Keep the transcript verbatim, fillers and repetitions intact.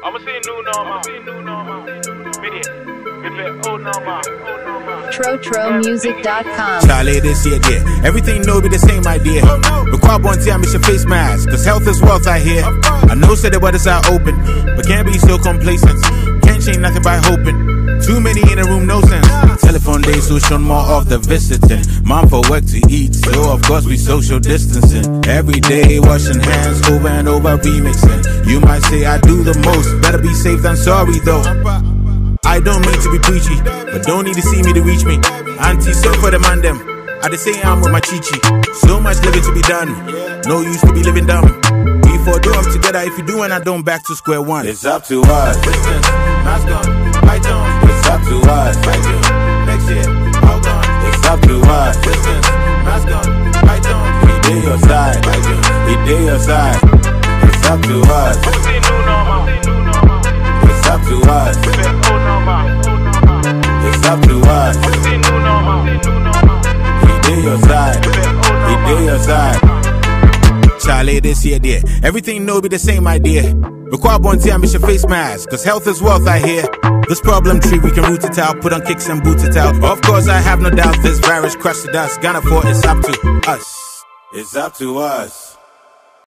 I'ma see new normal. New normal. Old normal. Trotro music dot com. Charlie, this year, dear. Everything no be the same idea. Require one time, it's your face mask. Cause health is wealth, I hear. I know, say the waters are open, but can't be so complacent. Can't change nothing by hoping. Too many in a room, no sense. Telephone days, so show more of the visiting. Mom for work to eat, so of course we social distancing. Every day, washing hands over and over, remixing. You might say I do the most. Better be safe than sorry, though. I don't mean to be preachy, but don't need to see me to reach me. Auntie, so for the man them. I just say I'm with my chichi. So much living to be done. No use to be living dumb. We four do them together. If you do and I don't, back to square one. It's up to us. Distance, mask on, fight on. It's up to us. Fight you next year, all gone. It's up to us. Distance, mask on, fight on. We did your side. We did your side. It's up to us. It's up to us. It's up to us. We did your side. We did your side. Charlie, this year, dear. Everything no be the same idea. Require one time, it's your face mask. Cause health is wealth, I hear. This problem tree, we can root it out. Put on kicks and boot it out. Of course, I have no doubt this virus crushed us. Gonna for it's up to us. It's up to us.